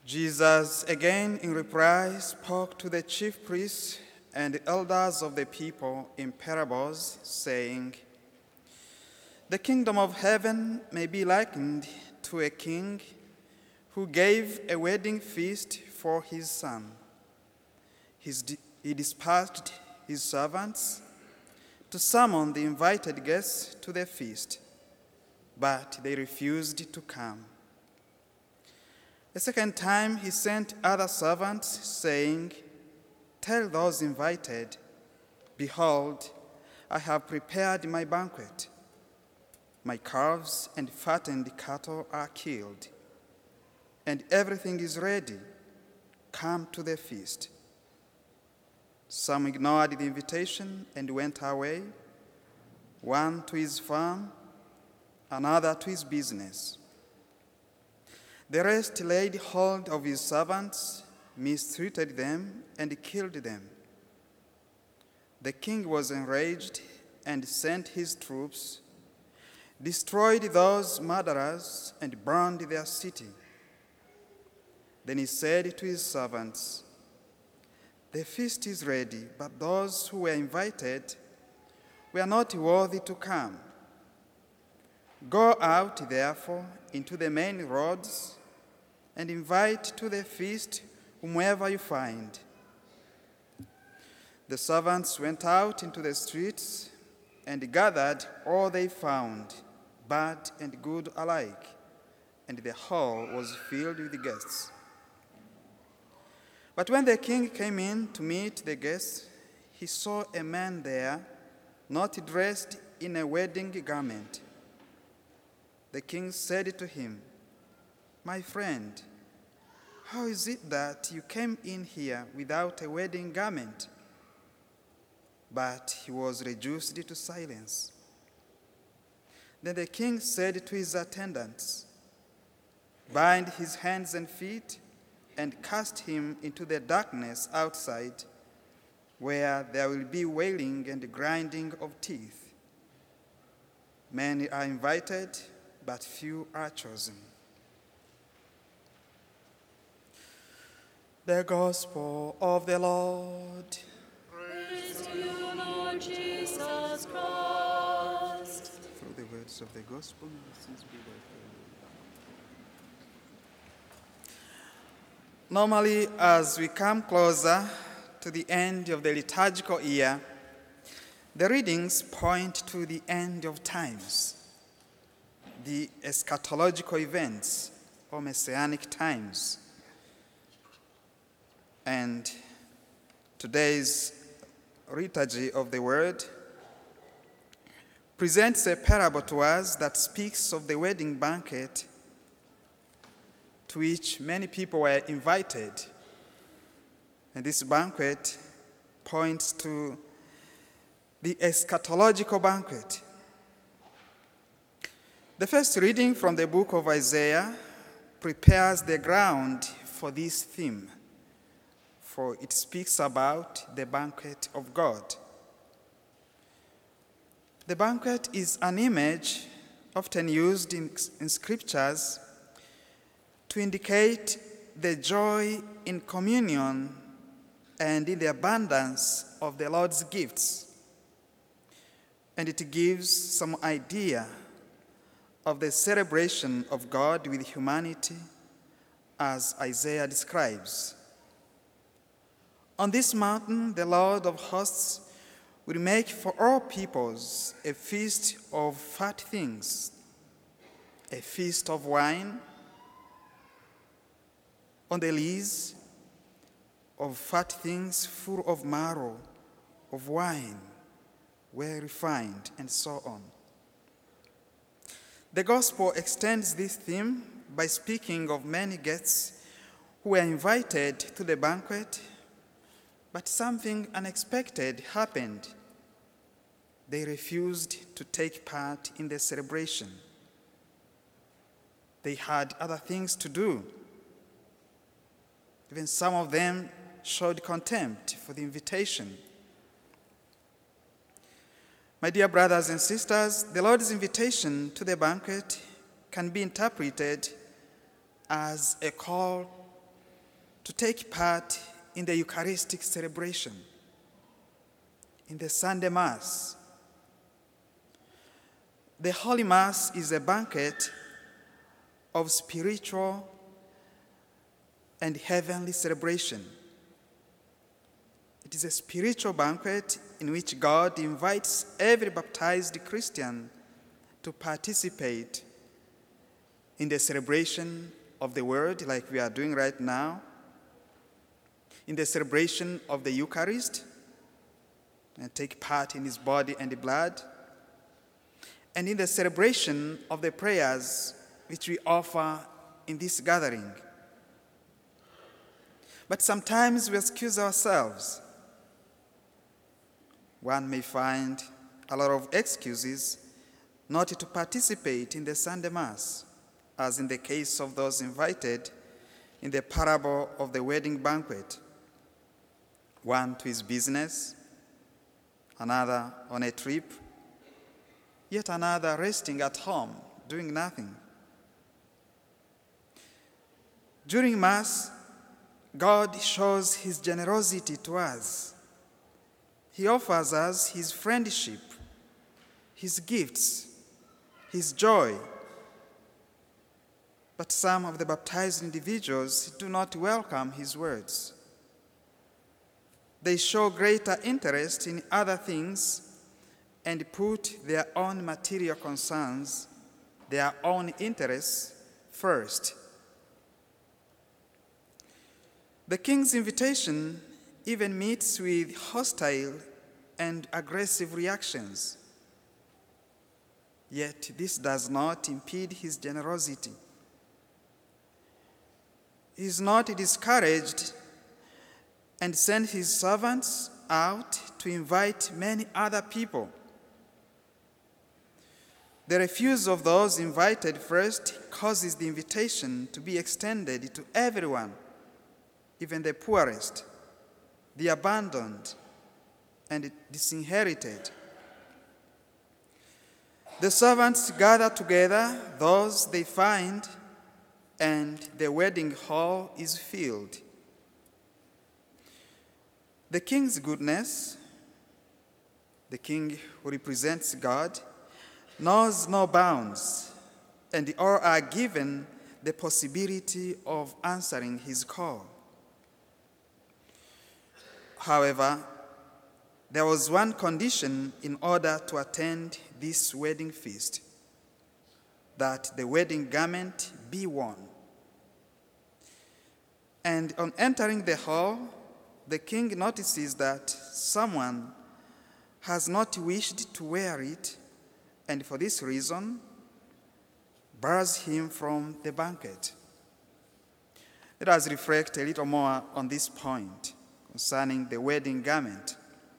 Jesus again in reply spoke to the chief priests and the elders of the people in parables, saying, "The kingdom of heaven may be likened to a king who gave a wedding feast for his son. He dispatched his servants to summon the invited guests to the feast, but they refused to come. A second time he sent other servants, saying, 'Tell those invited, behold, I have prepared my banquet. My calves and fattened cattle are killed, and everything is ready. Come to the feast.' Some ignored the invitation and went away, one to his farm, another to his business. The rest laid hold of his servants, mistreated them, and killed them. The king was enraged and sent his troops, destroyed those murderers, and burned their city. Then he said to his servants, 'The feast is ready, but those who were invited were not worthy to come. Go out, therefore, into the main roads and invite to the feast whomever you find.' The servants went out into the streets and gathered all they found, bad and good alike, and the hall was filled with guests. But when the king came in to meet the guests, he saw a man there not dressed in a wedding garment. The king said to him, 'My friend, how is it that you came in here without a wedding garment?' But he was reduced to silence. Then the king said to his attendants, 'Bind his hands and feet and cast him into the darkness outside, where there will be wailing and grinding of teeth. Many are invited, but few are chosen.'" The Gospel of the Lord. Praise to you, Lord Jesus Christ. Through the words of the Gospel, may the sins be wiped away. Normally, as we come closer to the end of the liturgical year, the readings point to the end of times, the eschatological events or messianic times. And today's liturgy of the word presents a parable to us that speaks of the wedding banquet to which many people were invited. And this banquet points to the eschatological banquet. The first reading from the book of Isaiah prepares the ground for this theme, for it speaks about the banquet of God. The banquet is an image often used in scriptures to indicate the joy in communion and in the abundance of the Lord's gifts. And it gives some idea of the celebration of God with humanity as Isaiah describes. On this mountain, the Lord of hosts will make for all peoples a feast of fat things, a feast of wine, on the lees of fat things full of marrow, of wine, well refined, and so on. The gospel extends this theme by speaking of many guests who were invited to the banquet, but something unexpected happened. They refused to take part in the celebration. They had other things to do. Even some of them showed contempt for the invitation. My dear brothers and sisters, the Lord's invitation to the banquet can be interpreted as a call to take part in the Eucharistic celebration, in the Sunday Mass. The Holy Mass is a banquet of spiritual and heavenly celebration. It is a spiritual banquet in which God invites every baptized Christian to participate in the celebration of the Word, like we are doing right now, in the celebration of the Eucharist, and take part in his body and blood, and in the celebration of the prayers which we offer in this gathering. But sometimes we excuse ourselves. One may find a lot of excuses not to participate in the Sunday Mass, as in the case of those invited in the parable of the wedding banquet. One to his business, another on a trip, yet another resting at home, doing nothing. During Mass, God shows his generosity to us. He offers us his friendship, his gifts, his joy. But some of the baptized individuals do not welcome his words. They show greater interest in other things and put their own material concerns, their own interests first. The king's invitation even meets with hostile and aggressive reactions. Yet this does not impede his generosity. He is not discouraged and sends his servants out to invite many other people. The refusal of those invited first causes the invitation to be extended to everyone, even the poorest, the abandoned, and disinherited. The servants gather together those they find, and the wedding hall is filled. The king's goodness, the king who represents God, knows no bounds, and all are given the possibility of answering his call. However, there was one condition in order to attend this wedding feast: that the wedding garment be worn. And on entering the hall, the king notices that someone has not wished to wear it, and for this reason bars him from the banquet. Let us reflect a little more on this point concerning the wedding garment.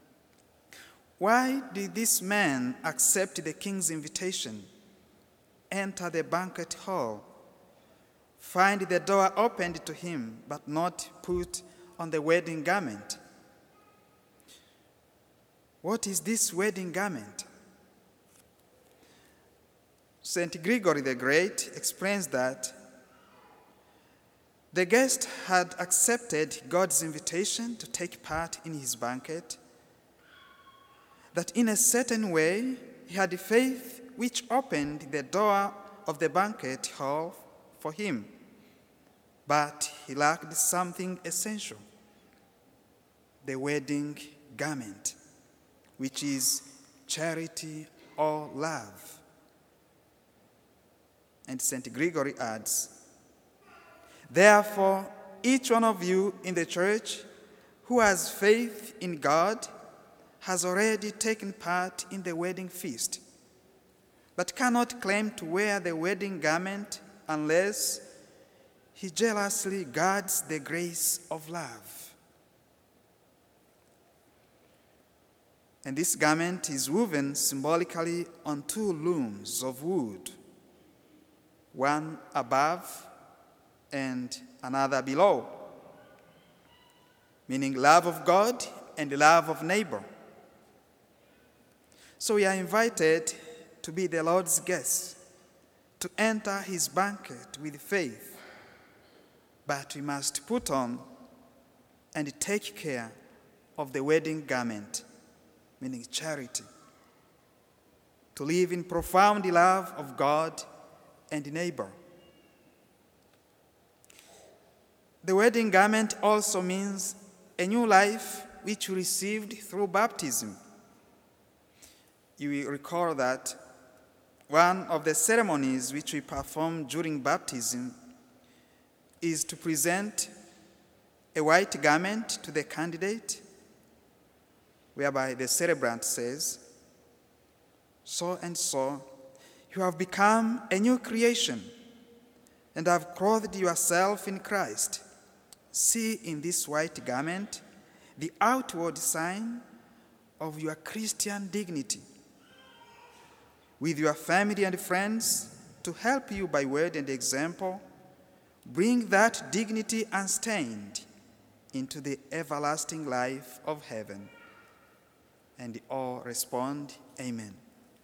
Why did this man accept the king's invitation, enter the banquet hall, find the door opened to him, but not put on the wedding garment? What is this wedding garment? St. Gregory the Great explains that the guest had accepted God's invitation to take part in his banquet, that in a certain way he had faith which opened the door of the banquet hall for him, but he lacked something essential: the wedding garment, which is charity or love. And St. Gregory adds, "Therefore, each one of you in the church who has faith in God has already taken part in the wedding feast, but cannot claim to wear the wedding garment unless he jealously guards the grace of love." And this garment is woven symbolically on two looms of wood, one above and another below, meaning love of God and love of neighbor. So we are invited to be the Lord's guests, to enter his banquet with faith, but we must put on and take care of the wedding garment, meaning charity, to live in profound love of God and neighbor. The wedding garment also means a new life which we received through baptism. You will recall that one of the ceremonies which we perform during baptism is to present a white garment to the candidate, whereby the celebrant says, "So and so, you have become a new creation and have clothed yourself in Christ. See in this white garment the outward sign of your Christian dignity. With your family and friends to help you by word and example, bring that dignity unstained into the everlasting life of heaven." And all respond, "Amen."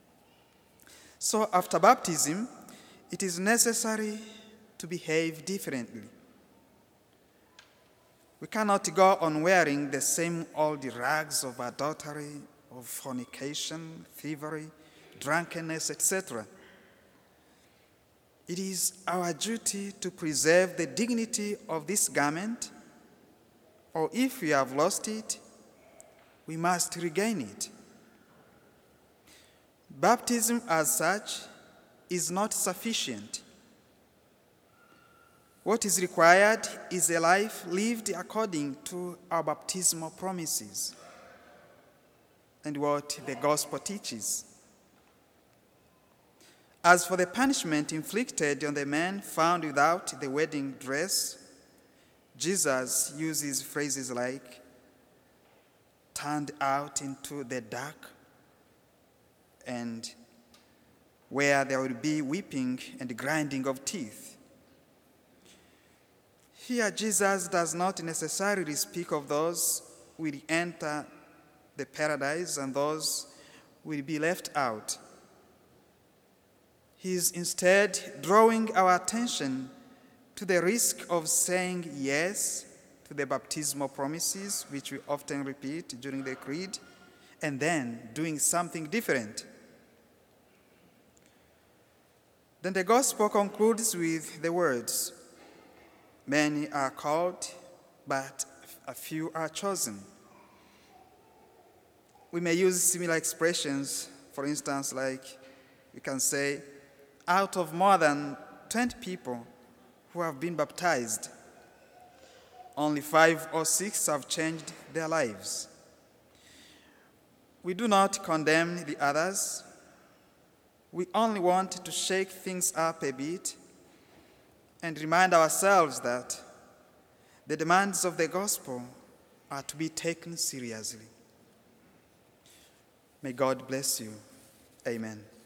So after baptism, it is necessary to behave differently. We cannot go on wearing the same old rags of adultery, of fornication, thievery, drunkenness, etc. It is our duty to preserve the dignity of this garment, or if we have lost it, we must regain it. Baptism as such is not sufficient. What is required is a life lived according to our baptismal promises and what the gospel teaches. As for the punishment inflicted on the man found without the wedding dress, Jesus uses phrases like "turned out into the dark," and where there will be weeping and grinding of teeth. Here, Jesus does not necessarily speak of those who will enter the paradise and those who will be left out. He is instead drawing our attention to the risk of saying yes to the baptismal promises, which we often repeat during the creed, and then doing something different. Then the gospel concludes with the words, "Many are called, but a few are chosen." We may use similar expressions, for instance, like we can say, out of more than 20 people who have been baptized, only 5 or 6 have changed their lives. We do not condemn the others. We only want to shake things up a bit and remind ourselves that the demands of the gospel are to be taken seriously. May God bless you. Amen.